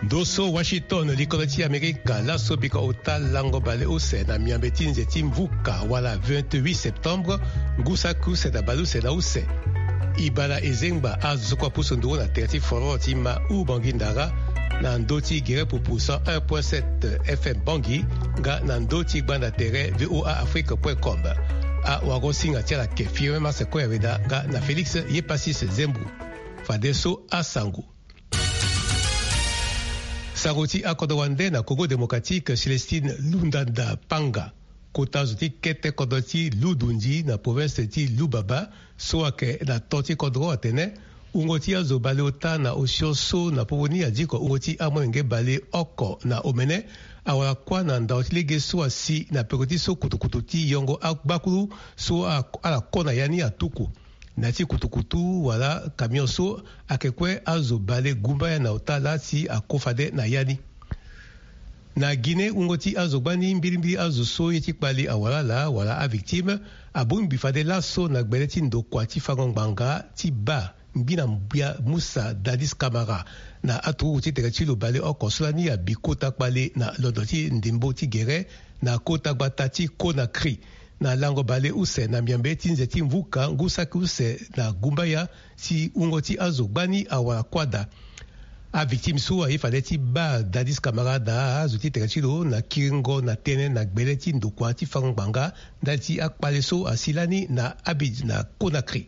Dosso Washington likoloti Amerika la sobika otal lango bale ose na miambeti nzeti mvuka wala 28 septembre ngusaku seda balu seda ose ibala ezengba azukwa pusundu na terti foroti ma u bangindara na ndoti gere pupusa 1.7 FM Bangi ga na ndoti gbanda tere voaafrique.com a wagosinga tiala ke firme maseko yaveda ga na Felix Yepasis Zembu Fadeso Asangu Saroti akodowande na Congo démocratique Célestine Lundanda Panga kota zuti kete kodoti Ludunji na province ti Lubaba soake na toti kodro atene ungoti azo bale ota na osioso na povoni adiko ungoti amwenge bale oko na omene awala kwa na ndaoti lege so asi na pekoti so kutukututi yongo akbakulu so ala kona yani atuku nati kutukutu wala camion so akekwe azo bale gumba ya na otala si akofade na yani na Guinée ungoti azo bani mbili azo so yeti kpali awala la wala a victime abun bifade la so na gbeleti ndokwa ti fangongbanga ti ba mbina mbia Musa Dadis Kamara na atu ti tere ti lo bale okosolani ya bikota kpale na lodoti ndimbo ti gere na kota gbata ti Conakry na lango bale use na miambe ti nzeti mvuka ngusaki use na gumbaya si ungoti azo bani awala kwada a victime so a ifade ti ba Dadis Kamara da azo ti tere ti lo na kiringo na tene na gbele ti ndokwa ti fangbanga nda ti akpale so asilani na Abidjan na Conakry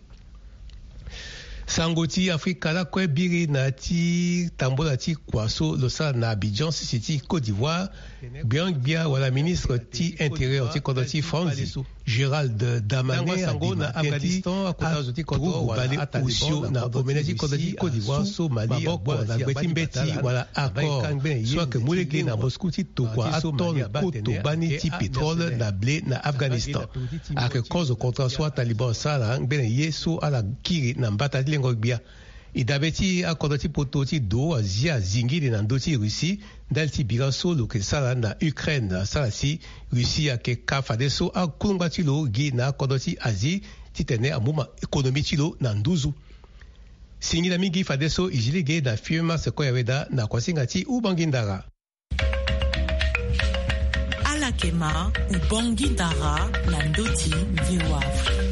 Sangoti Afrika la kwe biri na ti tambola ti kwaso losa na Abidjan City Côte d'Ivoire bia wala ministre ti intérieur ti kodo ti France Gérald Damané sango na Afghanistan akota zoti kodo wala usio na omene ti kodo ti Côte d'Ivoire so Mali na gbeti mbeti wala accord soit que muleke na Moscou ti to kwa aton koto bani ti pétrole na blé na Afghanistan a que cause contre soit Taliban sala ngben yeso ala kiri na mbata Ngogbia idabeti akodoti pototi do azia zingiri na ndoti Russie dalti biraso lo ke sala na Ukraine sala si Russie ke kafade so akulunga tilo gi na akodoti Asie titene amuma ekonomi tilo na nduzu singila mingi fade so ijilige na firma seko yaweda na kwasinga ti ubangindara alakema ubangindara na ndoti VOA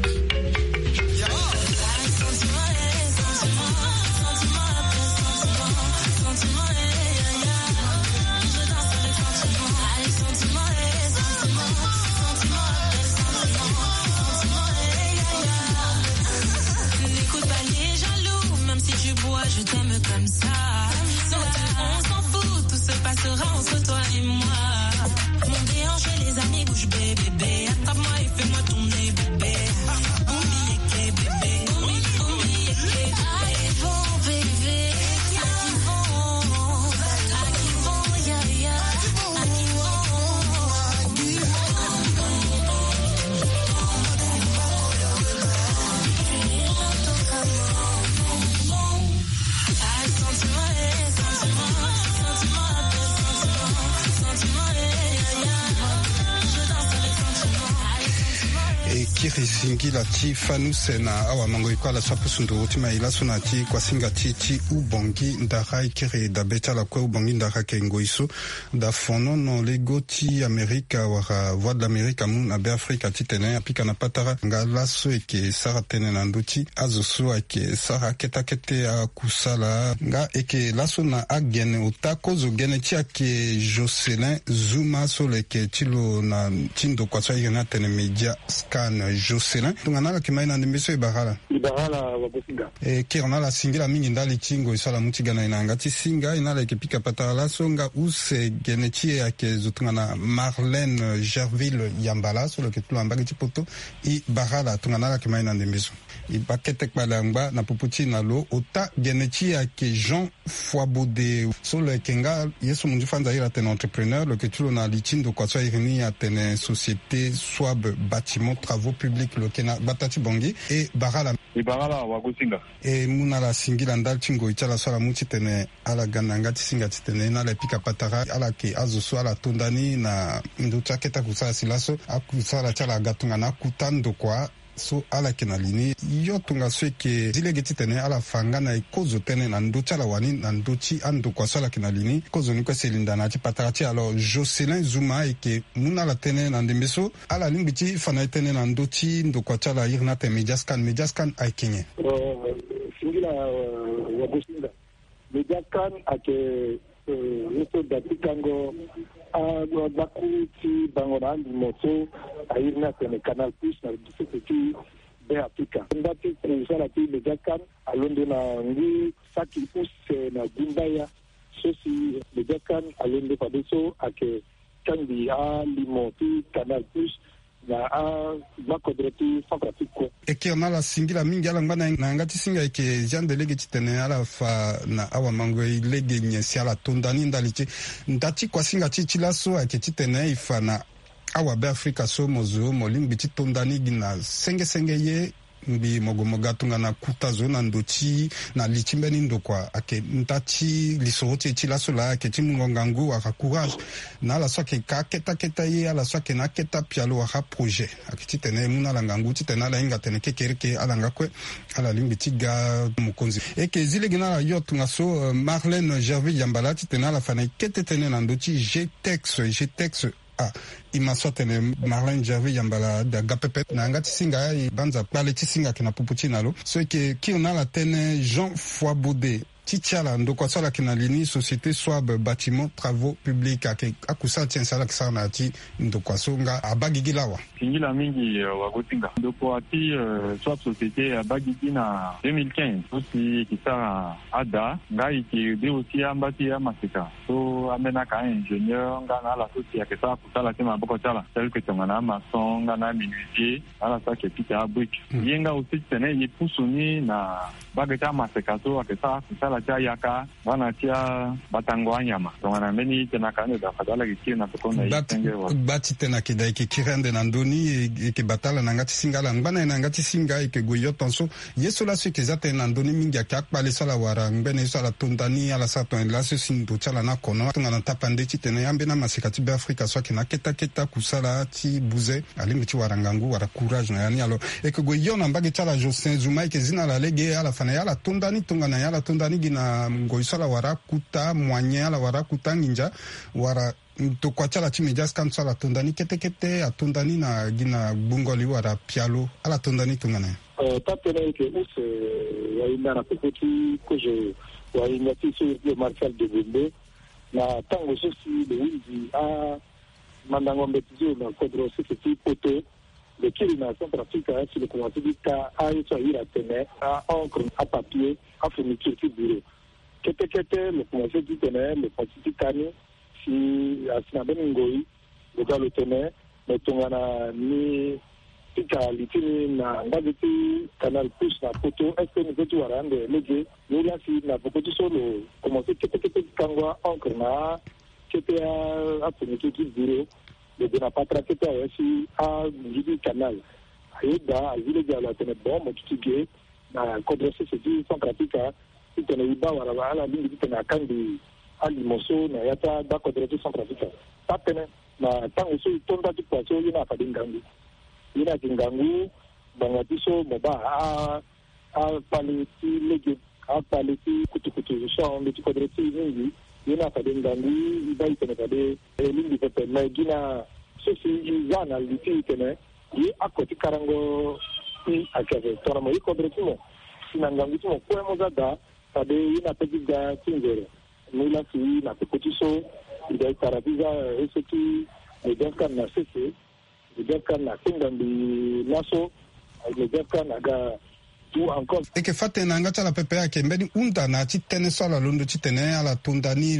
Je t'aime comme ça. On s'en fout, tout se passera entre toi et moi. Mon déhanché, les amis, bouge bébé. Attrape-moi et fais-moi tourner bébé. Boumi yeke bébé. Boumi yeke bébé. Arrivons bébé. Arrivons, ya ya. Kiri singila ti fanu sena awa mango ikwala swapu sundu utima ila sunati kwa singa ti ubongi ndara kiri da beta la kwe ubongi ndara ke ngoisu da fono no lego ti Amerika wara voix de l'Amérique amun abe Afrika ti tene apika na patara nga laso eke sara tene na nduti azosu eke sara kete a kusala nga eke laso na agene utako zo gene ti ake Jocelyn Zuma so leke tilo na tindo kwa sa yena tene media scan Jocelyn tungana la kimaina ndimbeso ibarala wabusinga kirona la singila mingi ndali tingo isala mutigana inanga ti singa inala ikepika patala songa use genetie yake zutungana Marlène Gerville Yambala so loke tulambaki ti poto i barala tungana la kimaina ndimbeso i bakete kbalangba na puputi na lo ota genetie yake Jean Foibode so le kenga yeso mundu fanza ira tene entrepreneur loke tulo na litindo kwa so irini ya tene société Swab bâtiment travaux publics lokena batati bongi e barala wagusinga e muna la singila ndal tingo itala sala muti tene ala gananga ti singa ti tene na la pika patara ala ke azoso ala tondani na nduta keta kusala silaso akusala chala gatunga na kutando kwa so ala kinalini yo tunga sweke zile geti tene ala fangana ikozo tene na ndocha la wani na ndochi ando kwa sala kinalini kozo ni kwa selinda na tipatarachi alors Jocelyn Zuma eke muna la tene na ndembeso ala limbiti fana tene na ndochi ndo kwa chala irna te mediascan aikenye singila wabusinga mediascan ake yeso datikango a bakuti bangona moto airna tene Canal Plus na disiti be Afrika ndati kusala ti mediascan alondo na ngi saki use na gumbaya sosi mediascan alondo padeso ake kandi a limoti Canal Plus na a makodreti fantastique eke mala singila mingi ala ngana na ngati singa eke Jean de Lege tene ala fa na awa mango Lege nyesi ala tondani ndalichi ndati kwa singa chichila so ake tene ifa na awa be Afrika so mozo molimbi tondani gina senge ye mbi mogomoga tunga na kutazo na ndochi na lichimbeni ndokwa ake ntati lisote chila sola ake chimungongangu aka courage na la soke ka keta ye ala soke na keta pialo aka projet ake titene muna la ngangu titena la inga tene kekereke ala ngakwe ala limbi tiga mukonzi eke zile gina la yo tunga so Marlène Gervais Yambala titena la fana ketetene na ndochi G-Tex imaswa tene Marlène Gervais Yambala da gapepe na ngati singa banza pale tisinga kina pupuchina lo so ke kiona la tene Jean Foibaudet Tichala ndoko sala kinalini société Swab bâtiment travaux publics akusa tien sala kisana ati ndoko songa abagigilawa kingila mingi wagotinga ndoko ati Swab société abagigi na 2015 aussi kisara ada ngai ki de aussi ambati ya masika so amena ka ingénieur ngana la société kisa kusala tema boko chala tel que tongana maçon ngana menuisier ala sa ke pita brick yenga aussi tene yipusuni na bagata masika so akisa kusala cha yaka wana tia batango anyama tongana meni tena kane da fadala ki na tokona itenge wa bati tena kidai ki kirende na ndoni ke batala na ngati singala ngana na ngati singa ke goyo tonso yeso la se ke zate na ndoni mingi akpa le sala wara ngene sala tondani ala sa ton la se sindo chala na kono tongana tapande ti tena yambe na masikati be Afrika so ke na keta kusala ti buze alimbi ti warangangu wara courage na yani alo e ke goyo na mbage chala Jocelyn Zuma ke zina la lege ala fana yala tondani tongana yala tondani gina ngoisala wara kuta mwanya la wara kuta nginja wara to kwachala ti mediascan sala tondani kete atondani na gina bungoli wara pialo ala tondani tongana tatene ke use ya inana pekoti koje wa ingati sur le Marshal de Gombe na tango sosi le winzi a mandango mbetizo na kodro sisi poto le kiri na Centrafrique sur le commencé du cas a été ira tene a encre à papier a fourniture du bureau kete le commencé du tene le parti tani si asina beningoi le gars le tene mais tongana ni tika litini na ngazeti Canal Plus na poto est-ce que nous pouvons rendre léger nous là si na beaucoup de solo commencé kete kangwa encre na kete a fourniture du bureau le de na patra kete aussi a du canal aida azile jala tene bon mo tutige na kodresse c'est du Centrafrique tene iba wara ala lingi tene kandi ali moso na yata ba kodresse Centrafrique tapene na tango so tonda ti kwaso yina fadingangu yina kingangu bangatiso moba a paleti lege a paleti kutukutu so on ti kodresse yingi yina fadingangu iba tene fade lingi pepe na gina sosi yana liti tene yi akoti karango ti akave tona mo kodresse mo sinangangu mo ko mo zada fade yina pegiga tingere nila si na pekotiso ida tarabiza eseki mediascan na sese mediascan na kingambi laso mediascan aga tu encore eke fate na ngata la pepe yake mbeni unda na titene sala londo titene ala tondani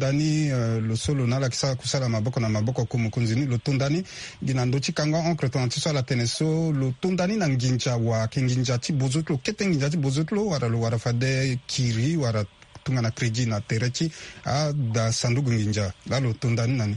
lo solo na la kisa kusala maboko na maboko kumukunzini lo tondani gina ndo chikanga encre ton tisala teneso lo tondani na nginja wa kinginja ti bozotlo kete nginja ti bozotlo wara fade kiri wara tunga na kredi na terechi a da sandugu nginja lalo tondani nani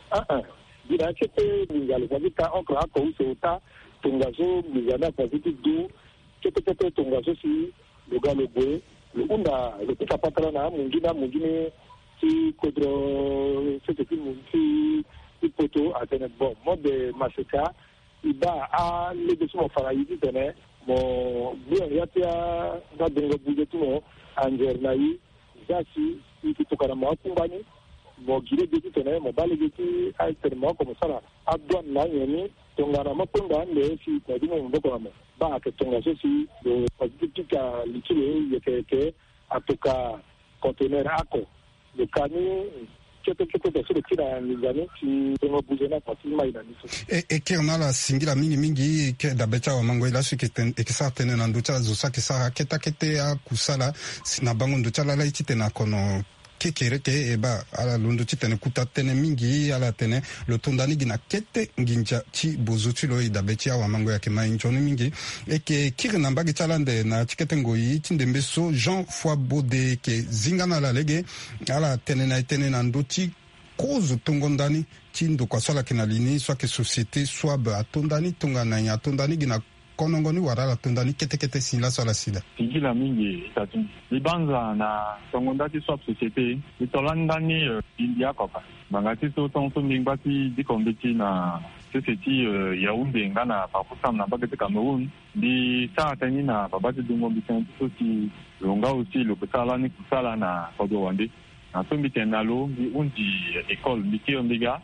gina kete nginja le kwazita encre ako uta tungazo nginja kwa zitu du kete tungazo si lugalo bwe le unda le pika patala na mungine si kodro sete ti poto atene bon mode maseka iba a lebe sumo fara yi tene mo bien yatia na dongo budget mo anger na yi zasi ikitokana mo akumbani mo gire de tene mo bale de alternement comme ça adwan na yeni tongana mapunga nde si kwa dimo mboko mo ba ke tonga sosi de positika litile yeke atoka conteneur ako de kani ekirna la singira mingi ke dabecha wa mango ila suketen ekisatene na nducha zosa kisara kete a kusala na bango nducha la itite na kono kekereke eba ala lundu titene kutatene mingi ala tene lo tondani gina kete nginja chi bozuti lo idabecha wa mango yake mainjoni mingi eke kirna mbagi chalande na tikete ngoi tindembeso Jean Foibode ke zingana la lege ala tene na nduti cause tongondani tindo kwa swala kinalini soit que société soit ba tondani tongana ya tondani gina konongoni warala tondani kete sila swala sida tigila mingi tatu libanza na tongondati soit société itolandani india kopa bangati to tonso mingbati dikombeti na société Yaoundé ngana pakusam na bagete Cameroun di sa tani na babati dungo bitan soti longa aussi le kusala ni kusala na kodo wande na tumbi tenalo di undi école biki ombiga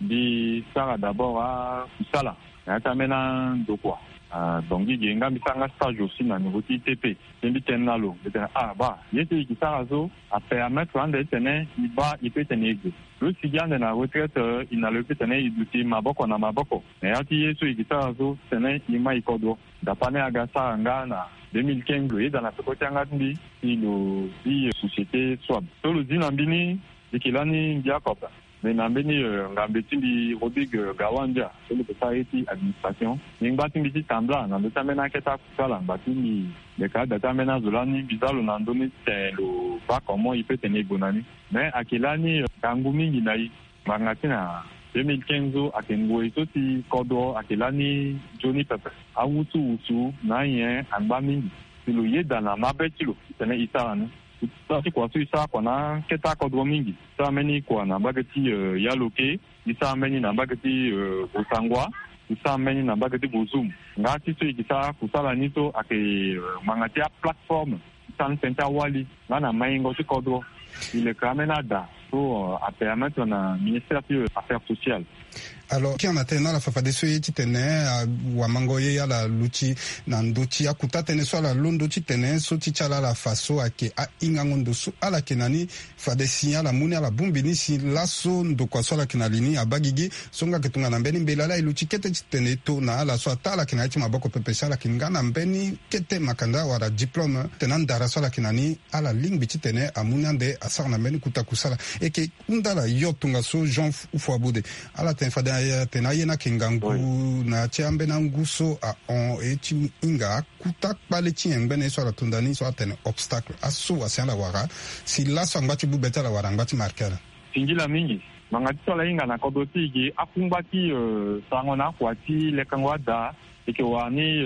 di sara d'abord à kusala na tamena dokwa donc il y a un stage aussi dans le TP tumbi tenalo ba yete kisara zo a permettre ande tene il peut tenir le sigan de la retraite il n'a le peut tenir il maboko na maboko et ati yeso kisara zo tene ima ikodo dapane agasa ngana 2015 dans la côté ngandi ilo di société swab to lo dinambini dikilani ndiakopa mais nambeni ngambeti di Rodrigue Gawanja le société administration ningati ngiti tambla na tamena keta kusala ngati le cas datamena zolani bizalo na ndoni lo pas comment il peut tenir bonani mais akilani kangumi nginai mangatina 2015 akengo isoti kodo akilani Johnny Pepe awutu na yen angbami silo yeda na mabetilo tene isarani tati kwa su isa kwa na keta kodo mingi sa meni kwa na bagati yaloke isa meni na bagati usangwa isa meni na bagati bozum ngati so ikisa kusala nito ake mangatia platform san senta wali na maingo si kodo ile kamenada pour permettre na ministère des affaires sociales. Alors qui en a tena la fafadeso yeti tene wa mangoye ya la luchi na ndochi akuta tene so la londo chi tene so ti chala la faso ake a ingangondo so ala kenani fadesi ya la muni ala bumbini si laso ndo kwa so la kenalini abagigi songa ketunga na mbeni mbelala iluchi kete chi tene to na ala so atala kenai chi maboko pepesha la kingana mbeni kete makanda wala diplôme tenandara so la kenani ala lingbi chi tene amunande asar na mbeni kutakusala eke undala yotunga so Jean Foibode ala tenfada tena yena kingangu na chiambe na nguso a on eti inga kuta pale chiembe ne so la tundani so atene obstacle aso asiala wara si la so ngati bubeta la wara ngati markera singila mingi mangati so la inga na kodoti gi akumbati sangona kwati le kangwada eke wani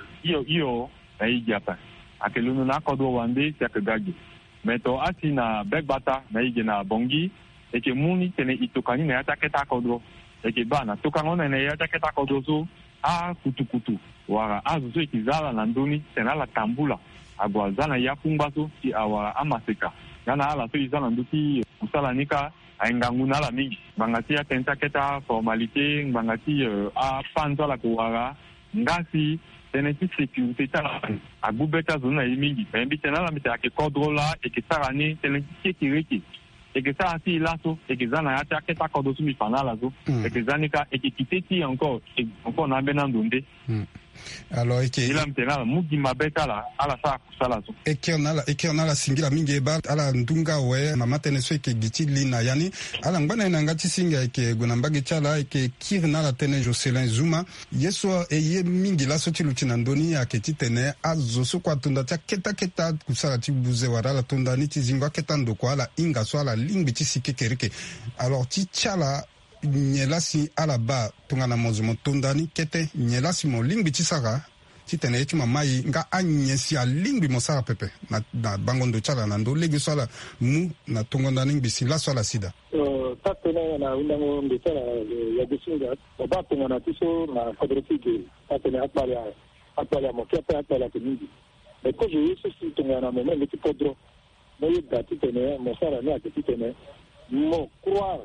iyo na ijapa akelunu na kodo wande yakagagi meto ati na begbata na ige na bongi eke muni tene itokani na yataketa kodo eke bana tokangona na yataketa kodo so a kutukutu wara azuzo ikizala na ndoni tena la tambula agwazana yakumba so ti awa amaseka yana ala so izala nduti kusala nika ainganguna la mingi bangati ya tentaketa formalité bangati a panza la kuwara ngasi teneti sécurité tala agubeta zona mingi bembi tena la mita ke kodrola ekisarani teneti sekiriki ekisa si laso ekizana ya taketa kodo sumi fanala zo ekizanika ekiteti encore na bena ndonde alors eke ila mtena mugi mabeta la ala sa kusala zo ekena la singira mingi ba ala ndunga we mama teneso eke giti lina yani ala ngana na ngati singa eke gunambagi chala eke kirna la tene Jocelyn Zuma yeso eye mingi la soti lutina ndoni ya keti tene azo so kwa tunda ta keta kusala ti buze wara la tunda ni ti zingwa keta ndoko ala inga so ala lingbi ti sikekerike alors ti chala nyelasi ala ba tungana mozumo tondani kete nyelasi mo lingbi ti sara ti tene eti mamai nga anyesi a lingbi mo sara pepe na bangondo chala na ndo legi so ala mu na tongondani bisi la so ala sida tate tena na undango ndetara ya desinga ba tena na tiso na quadrique atena atala mokiapa atala kemingi mais quand je suis tena na moment le podro moyo dati tena mosara na tena mo croire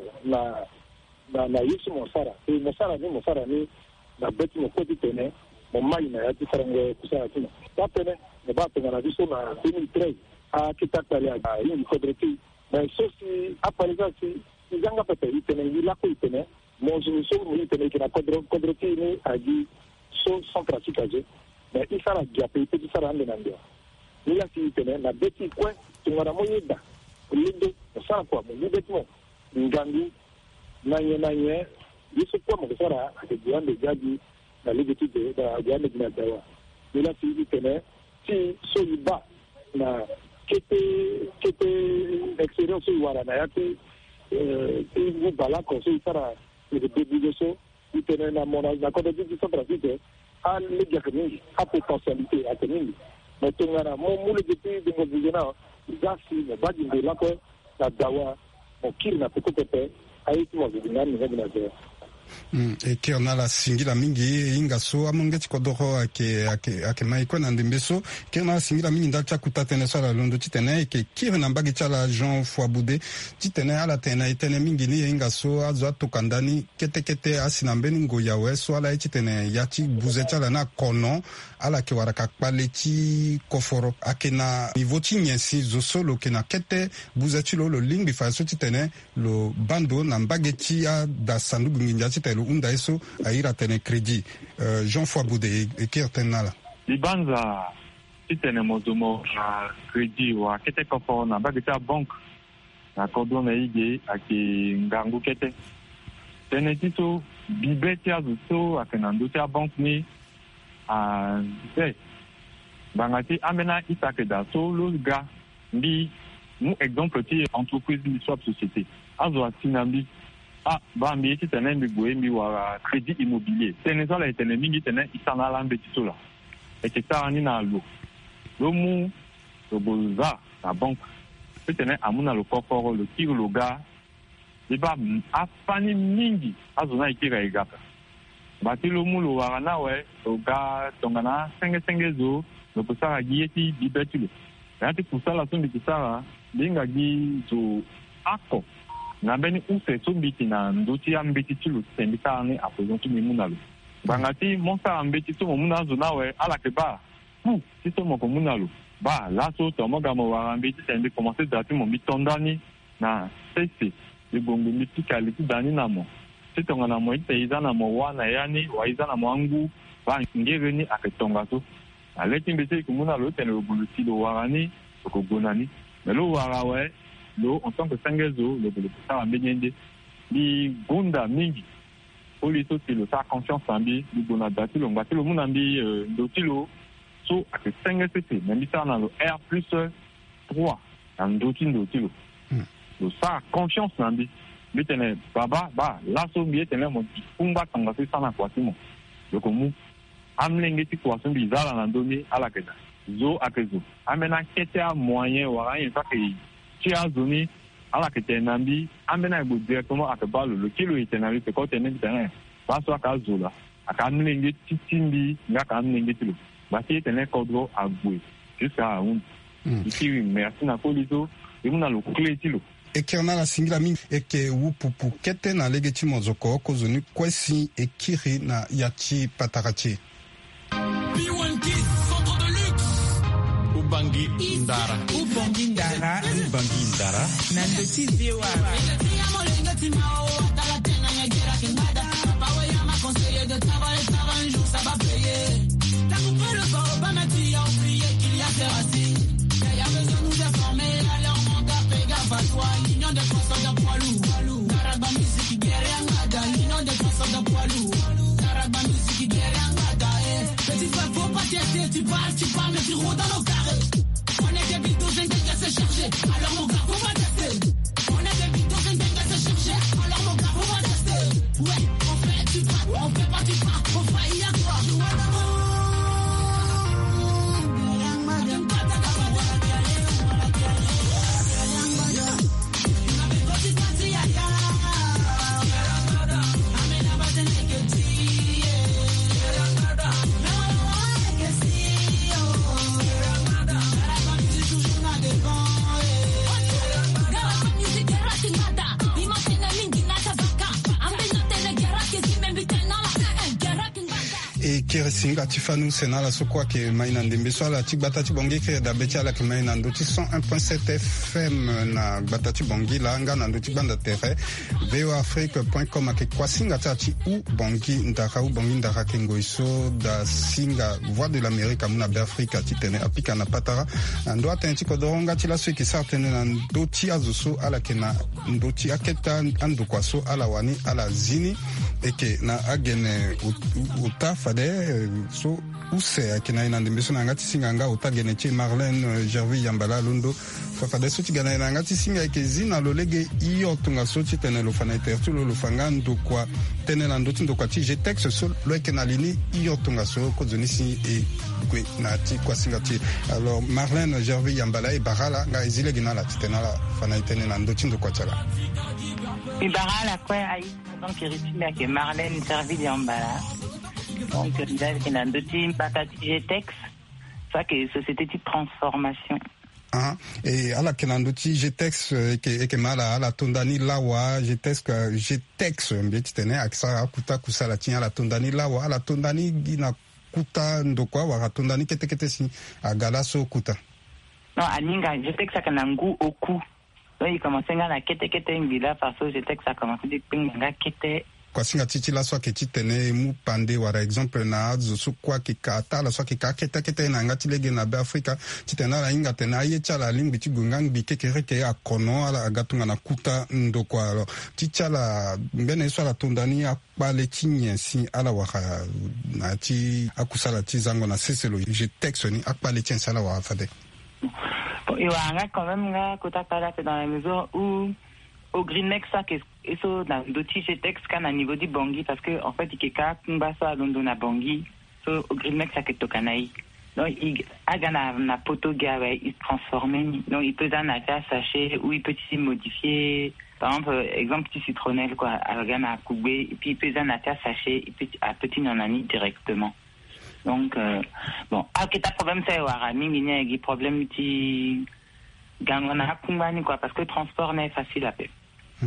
na yesu mosara e mosara ni na beti mo kodi tena mo mai na yati farango kusara tena tapene ne ba tena na tiso na 2013 a kitatale a une quadrique mais ceci apparaît izanga pete itene ilako itene mozo so itene kina kodroki ni agi so sans pratique aje mais isara gape ite isara ande nambia ila si itene na beti kwe tungara moyeda lido sara kwa mo betimo ngangu nanye yesu kwa mo sara agiande jaji na ligeti de da agiande na dawa ila si itene si so iba na kete experience wala na yake vous bala conseil sara le début so itene na mona na kodo di pratique a legiakni a potentialité a tenir mais tongara mo mule depuis de mobizena gasi ne badi de la ko na dawa o kirna pekopepe aiti mo bidinani ngabina ze eke ona la singila mingi inga so amongeti kodoro ake maiko na ndembeso ke ona singila mingi ndacha kutatene sala londo titene ke kire na mbagi chala Jean Foaboude titene ala tena itene mingi ni inga so azo atokandani kete asina mbeni ngoya weso ala titene yati buze chala na kono ala ke waraka kpaleti koforo akena nivoti nyensi zo solo kena kete buze chilo lo lingbi fa so titene lo bando na mbageti a da sandugu nginja telo unda eso aira tene crédit Jean Foaboude ekertenala libanza titene mozumo crédit wa kete kofo na bagita bank na kodo na ige ake ngangu kete tene tito bibeti azuto akena ndotia bank ni a bangati amena itake da so lo ga ndi mu exemple ti entreprise ni swap société azo atinambi bambi titene mbigoe mbi wa crédit immobilier tene sala etene mingi tene isana la mbeti sola ekita ni na lo mu lo boza na banque tene amuna lo koforo lo tiro lo ga liba afani mingi azona ikira igaka bati lo mu lo warana we lo ga tongana senge zo lo kusara gieti bibetulo yati kusala sumbi kusara linga gi zo ako na beni use sumbiti na nduti ya mbiti tulu tembita ni apozontu mimunalo bangati monsa mbiti to munazo nawe ala ke ba tito moko munalo ba laso to moga mo wa mbiti tembi commencer dati mo mitondani na sese libongo mitika liku dani namo tito ngana mo iteiza na mo wana yani waiza na mwangu ba ngere ni aketonga to aleti mbiti kumunalo tene obuluti lo warani okogonani melo warawe lo en tant que sangezo le ça ambenyende li gonda mingi poliso ti lo sa confiance ambi li bona dati lo ngati lo munambi ndotilo so ake sangete même ça na lo R+3 ndotilo lo sa confiance ambi bitene baba ba laso bi etene mo kumba tanga se sana kwa simo lo komu amlenge ti kwa sombi zala na ndoni ala keda zo akezo amena kete a moyen wa rien ça que qui a donné à la Ketenambi, amena go directement à Kabalo, le kilo Ketenambi, c'est quand on terrain. Parce qu'à Zola, à Kamlingi, Titimbi, n'a Kamlingi, Bati est un cordon à Boué, jusqu'à un. Ici, merci na Poliso, et on a le clé tilo. Et qui en a la singla mingi, et que wupupu kete na legeti mozoko, kozoni kwesi et kiri na yati patarati. Ubangi Ndara Nandoti VOA Tu parles, mais tu roules dans nos carrés. On est des bidons, j'ai qu'à se chercher. Alors mon gars, faut pas tester. On est des bidons, j'ai qu'à se chercher. Alors mon gars, faut pas tester. Ouais, on fait, tu pars, on fait pas, tu pars. On faillit à toi. kiri singa tifanu senala sokwa ke maina ndembe swala ti batati bongi ke da betala ke maina ndoti 101.7 FM na batati bongi la nga na ndoti banda terre voafrique.com ke kwasinga tati u bongi ndaka kengo iso da singa voix de l'Amérique amuna Afrika titene apika na patara ndo atenti ko doronga ti la so ki sartene na ndoti azuso ala ke na ndoti aketa andu kwaso ala wani ala zini eke na agene uta fade so use akina ina ndembeso na ngati singa nga uta gene che Marlène Gervais Yambala Lundo fade so tigana ina ngati singa eke zina lolege iyo tunga so titene lo fana tertu lo fanga ndukwa tene na ndoti ndukwa ti je texte so lo eke na lini iyo tunga so ko zonisi e kwe na ti kwa singa ti alors Marlène Gervais Yambala e barala nga izile gina la titena la fana tene na ndoti ndukwa tala Ibarala kwe ai donc ritime ke Marlène Gervais Yambala donc il y a ndoti batati Jetex ça que société de transformation et ala kenando ti Jetex ke mala ala tondani lawa Jetex mbeti tene aksa akuta kusala ti ala tondani lawa ala tondani gina kuta ndokwa wa tondani kete si agala so kuta non aninga Jetex akanangu oku donc il commençait à kete ngila parce que Jetex a commencé de pinga kete kwa singa titi la soa ke titene mu pande wara exemple na azo so kwa ke kata la soa ke kete na ngati lege na Afrika titena la inga tena ye chala lingbi ti gungang bi kekere ke akono ala agatunga na kuta ndokwa alors tichala mbene so la tondani akpale tinyensi ala waka na ti akusala ti zango na seselo je texte ni akpale tinyensi ala wa fade bon il va quand même là kota kala c'est dans la maison où au Greennex ça que eso na doti Jetex kana niveau di bongi parce que en fait ikeka kumbasa londo na bongi so au Greennex ça que tokanai donc il agana na poto gawe il se transformer donc il peut dans un sachet ou il peut s'y modifier par exemple petit citronnelle quoi agana kubé et puis il peut dans un sachet il peut à petit nanani directement donc bon aketa problème ça wara mingi ni problème ti gangona kumbani quoi parce que le transport n'est facile à faire.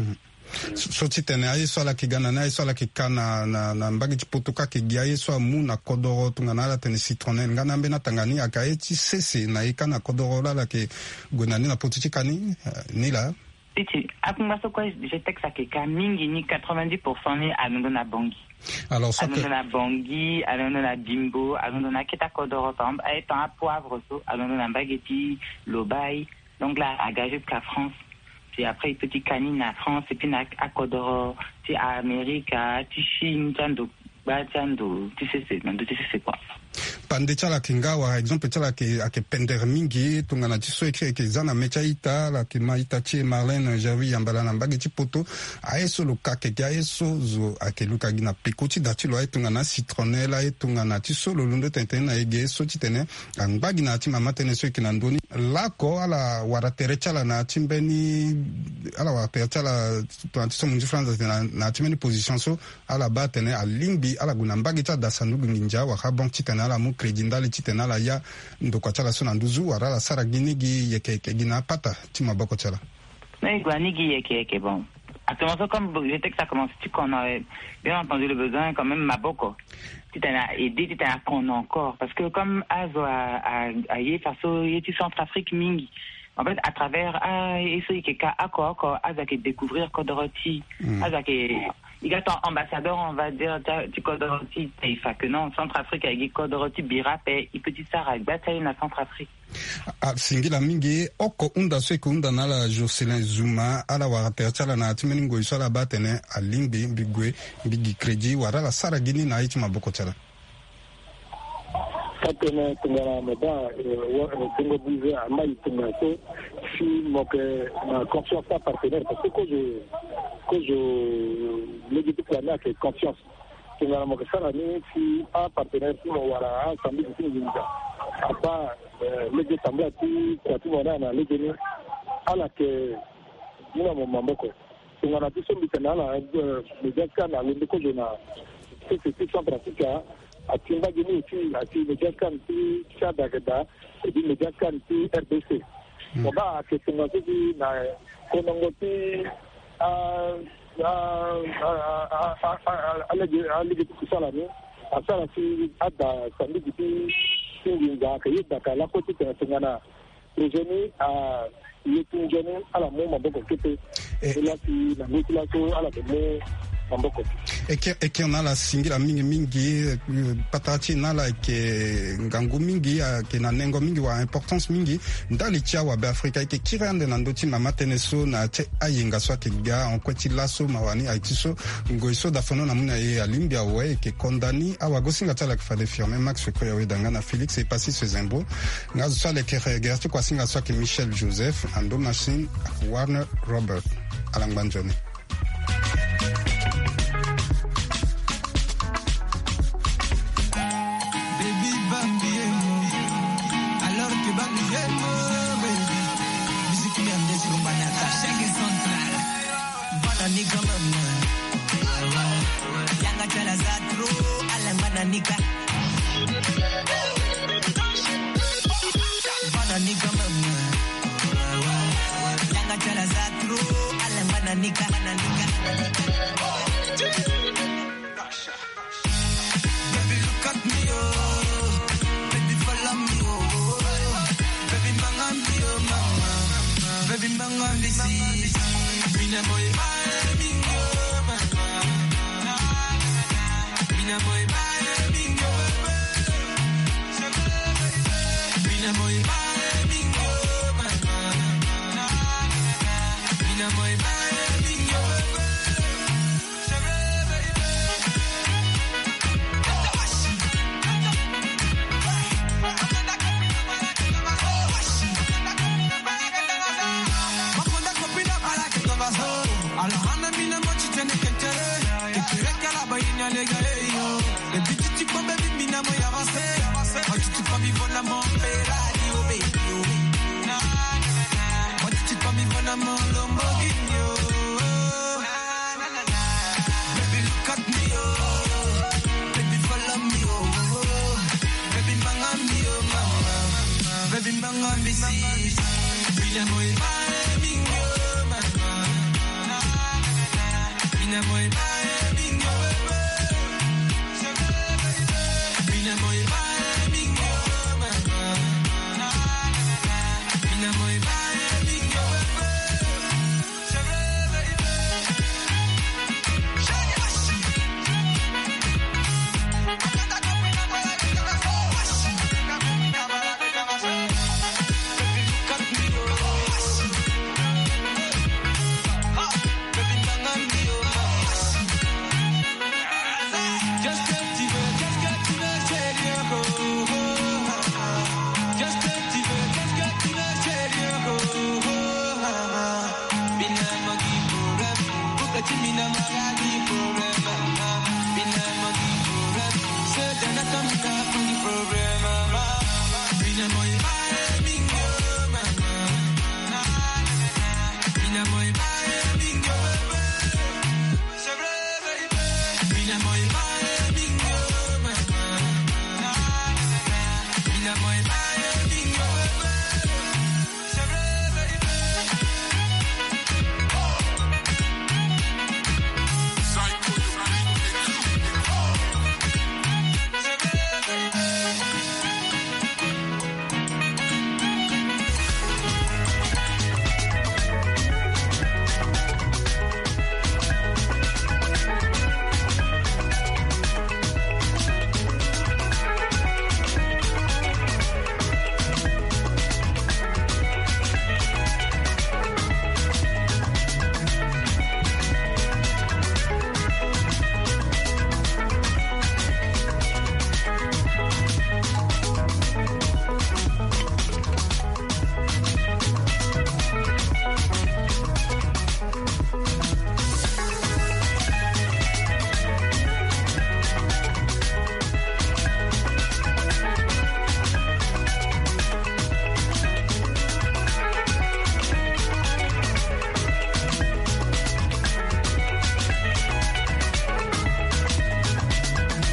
So titene aye so la kigana na so la kikana na mbagi tipotoka ke giaye so mu na kodoro tungana la tene citronnelle ngana mbena tangani akaeti sese na ikana kodoro la ke gonani na potitikani ni la titi akumba so quoi Jetex akeka mingi ni 90% ni alondo na bongi alors ça alondo na bongi alondo na bimbo alondo na keta kodoro par exemple étant à poivre so alondo na mbageti lobai donc là à gagé jusqu'à France puis après petit canine à France et puis à Kodoro puis à Amérique à Chine tando tu sais c'est quoi pande chala kingawa exemple chala ke pender mingi tungana tiso ekre ke zana mecha ita la ke maita chi Marlène Gervais Yambala na mbagi poto aeso luka ke aeso zo ake luka gina pikoti datilo ay tungana citronnelle ay tungana tiso lundo tentena ege so titene mbagi na tima matene so kinandoni lako ala waratere chala na timbeni ala waratere chala tiso munji France na timeni position so ala batene a lingbi ala guna mbagi ta dasanugu nginja wa habon titene ala mu kredi ndali titene ala ya ndokwa chala so na nduzu wara la sara ginigi yeke gina pata tima bako chala mais guanigi yeke bon actuellement comme j'étais que ça commence qu'on avait bien entendu le besoin quand même maboko titana aidé titana qu'on encore parce que comme azo a yé faso yeti Centrafrique mingi en fait à travers eso ikeka akoko azake découvrir Kodoroti azake il est ambassadeur on va dire du Kodoroti taifa que non Centrafrique avec Kodoroti birape il petit sara bataille na Centrafrique singila mingi oko unda seko unda nala Jocelyn Zuma ala warata chala na timeni ngo isala batene alimbi bigwe bigi kredi warala sara gini na itima boko chala katene tungana meda tungo bize amai tungaso si moke na confiance à partenaire parce que je le dis que là que confiance tungana moke sara ni si un partenaire si mo wara sambi si ninja apa le de tambla ti kwa ti mona na le ni ala ke muna mo mamboko tungana ti so bitana la le deska na le ko jona c'est Centrafrique atimba gini ti ati mejakan ti Chadagada et puis mejakan ti RDC oba ke tunga ti na konongo ti alege kusala ni asala si ada sandiki si nginga ka yidaka la koti ka tengana rejeni a yetunjeni ala mo maboko kete ela si na mitila so ala de maboko eke on a la singira mingi patati nala ke ngangu mingi ke na nengo mingi wa importance mingi ndali tia wa Afrika ke kirande na ndoti na mateneso na te ayinga so ke ga on kweti laso mawani aitiso ngoiso da fono na muna ye alimbia we ke kondani awa gosinga tala ke fade firme Max ko ya wedanga na Felix et passé ce zembo ngazo so le ke gerti kwa singa so ke Michel Joseph ando machine Warner Robert alangbanjoni.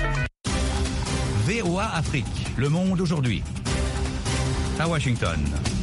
VOA Afrique, le monde aujourd'hui. À Washington.